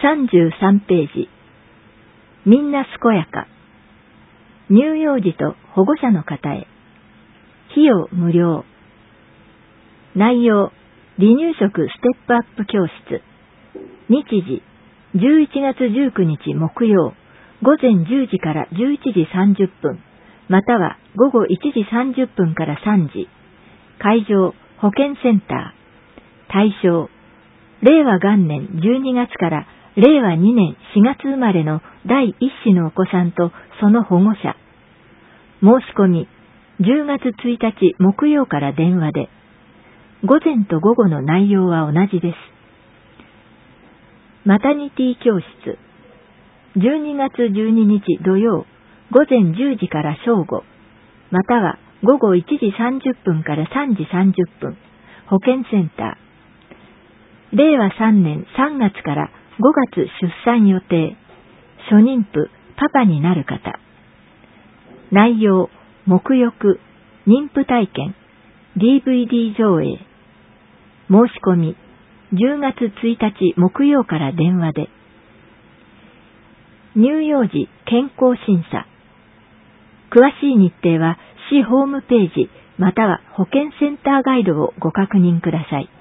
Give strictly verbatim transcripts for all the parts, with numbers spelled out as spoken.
さんじゅうさんページ。みんな健やか。乳幼児と保護者の方へ。費用無料。内容、離乳食ステップアップ教室。日時、じゅういちがつじゅうくにち木曜、午前じゅうじからじゅういちじさんじゅっぷん、または午後いちじさんじゅっぷんからさんじ。会場、保健センター。対象、令和元年じゅうにがつから令和にねんしがつ生まれの第一子のお子さんとその保護者。申し込み、じゅうがつついたち木曜から電話で。午前と午後の内容は同じです。マタニティ教室。じゅうにがつじゅうににち土曜、午前じゅうじから正午、または午後いちじさんじゅっぷんからさんじさんじゅっぷん、保健センター。令和さんねんさんがつからごがつ出産予定、初妊婦、パパになる方。内容、沐浴、妊婦体験、ディーブイディー 上映。申し込み、じゅうがつついたち木曜から電話で。乳幼児健康審査。詳しい日程は市ホームページまたは保健センターガイドをご確認ください。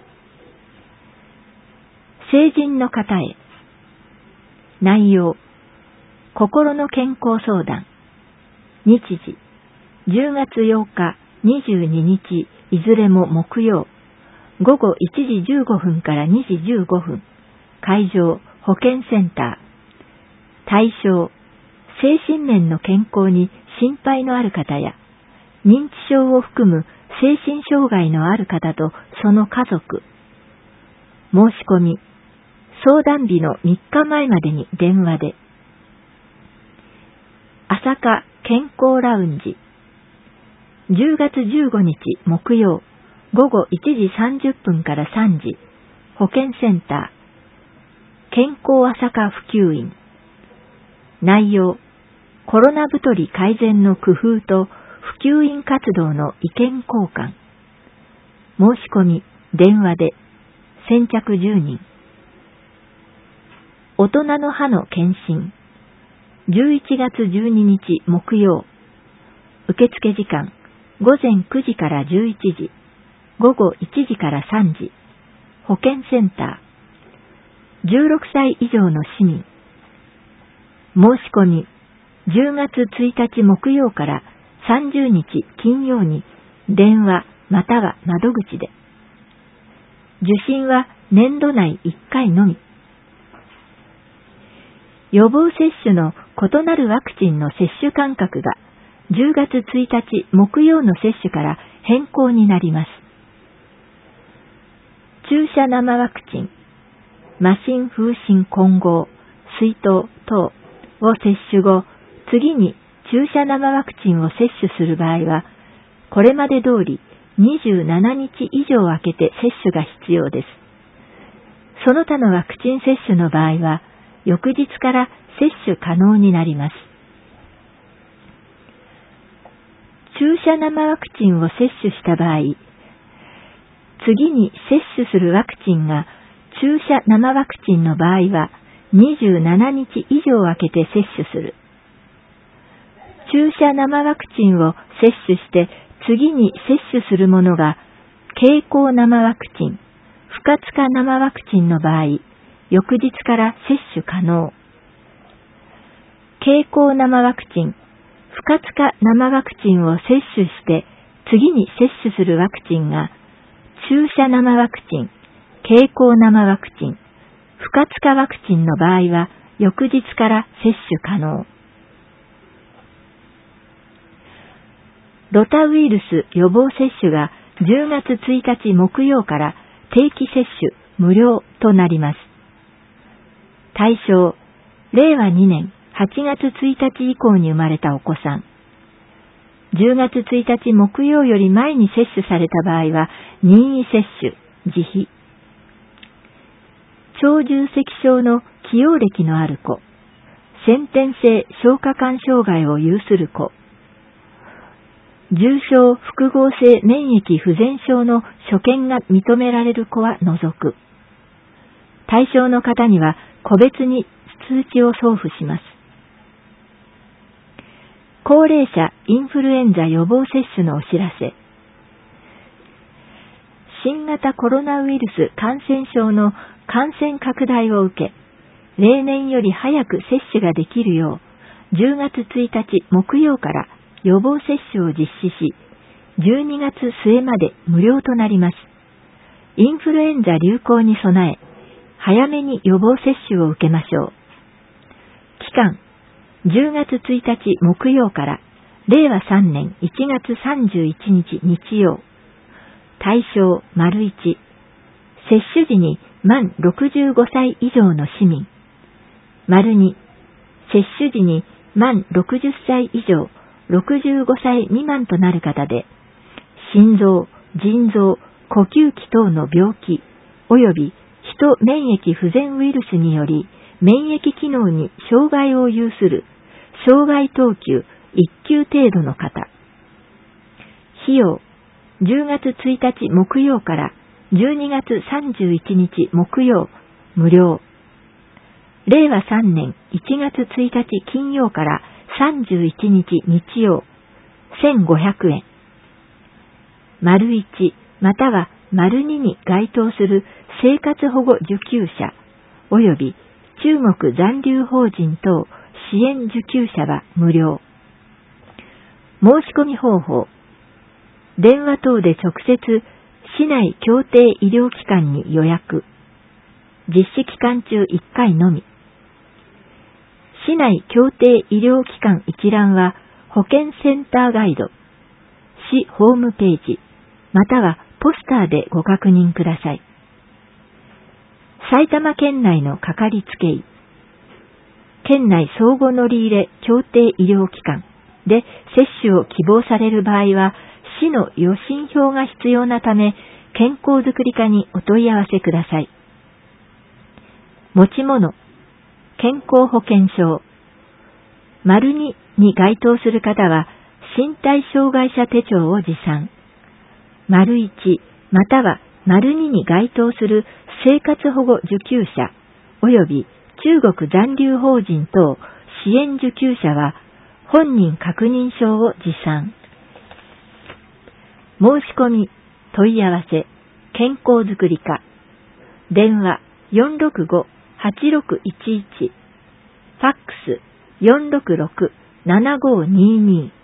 成人の方へ。内容、心の健康相談。日時、じゅうがつようか、にじゅうににち、いずれも木曜、午後いちじじゅうごふんからにじじゅうごふん、会場、保健センター。対象、精神面の健康に心配のある方や、認知症を含む精神障害のある方とその家族。申し込み、相談日のみっかまえまでに電話で。朝霞健康ラウンジ。じゅうがつじゅうごにち木曜、午後いちじさんじゅっぷんからさんじ、保健センター。健康朝霞普及員。内容、コロナ太り改善の工夫と普及員活動の意見交換。申し込み、電話で。先着じゅうにん。大人の歯の検診。じゅういちがつじゅうににち木曜。受付時間、午前くじからじゅういちじ、午後いちじからさんじ。保健センター。じゅうろくさい以上の市民。申し込み、じゅうがつついたち木曜からさんじゅうにち金曜に電話または窓口で。受診は年度内いっかいのみ。予防接種の異なるワクチンの接種間隔がじゅうがつついたち木曜の接種から変更になります。注射生ワクチン、麻疹風疹混合、水痘等を接種後、次に注射生ワクチンを接種する場合は、これまで通りにじゅうしちにち以上空けて接種が必要です。その他のワクチン接種の場合は、翌日から接種可能になります。注射生ワクチンを接種した場合、次に接種するワクチンが注射生ワクチンの場合は、にじゅうしちにち以上空けて接種する。注射生ワクチンを接種して次に接種するものが経口生ワクチン、不活化生ワクチンの場合、翌日から接種可能。経口生ワクチン、不活化生ワクチンを接種して次に接種するワクチンが注射生ワクチン、経口生ワクチン、不活化ワクチンの場合は翌日から接種可能。ロタウイルス予防接種がじゅうがつついたち木曜から定期接種無料となります。対象、れいわにねんはちがつついたち以降に生まれたお子さん。じゅうがつついたち木曜より前に接種された場合は任意接種、自費。腸重積症の既往歴のある子、先天性消化管障害を有する子、重症複合性免疫不全症の所見が認められる子は除く。対象の方には個別に通知を送付します。高齢者インフルエンザ予防接種のお知らせ。新型コロナウイルス感染症の感染拡大を受け、例年より早く接種ができるよう、じゅうがつついたち木曜から予防接種を実施し、じゅうにがつ末まで無料となります。インフルエンザ流行に備え、早めに予防接種を受けましょう。期間、じゅうがつついたち木曜かられいわさんねんいちがつさんじゅういちにち日曜。対象丸いち、接種時に満ろくじゅうごさい以上の市民。丸に、接種時に満ろくじゅっさい以上、ろくじゅうごさい未満となる方で、心臓、腎臓、呼吸器等の病気、及びヒト免疫不全ウイルスにより免疫機能に障害を有する障害等級いっきゅう程度の方。費用、じゅうがつついたち木曜からじゅうにがつさんじゅういちにち木曜、無料。れいわさんねんいちがつついたち金曜からさんじゅういちにち日曜、せんごひゃくえん。丸いちまたは丸にに該当する生活保護受給者及び中国残留邦人等支援受給者は無料。申し込み方法。電話等で直接市内協定医療機関に予約。実施期間中いっかいのみ。市内協定医療機関一覧は保健センターガイド、市ホームページ、またはポスターでご確認ください。埼玉県内のかかりつけ医、県内相互乗り入れ協定医療機関で接種を希望される場合は、市の予診票が必要なため、健康づくり課にお問い合わせください。持ち物、健康保険証。丸にに該当する方は、身体障害者手帳を持参。丸いちまたは丸にに該当する生活保護受給者及び中国残留邦人等支援受給者は本人確認証を持参。申し込み、問い合わせ、健康づくり課。電話 よんろくご はちろくいちいち、ファックス よんろくろく ななごにに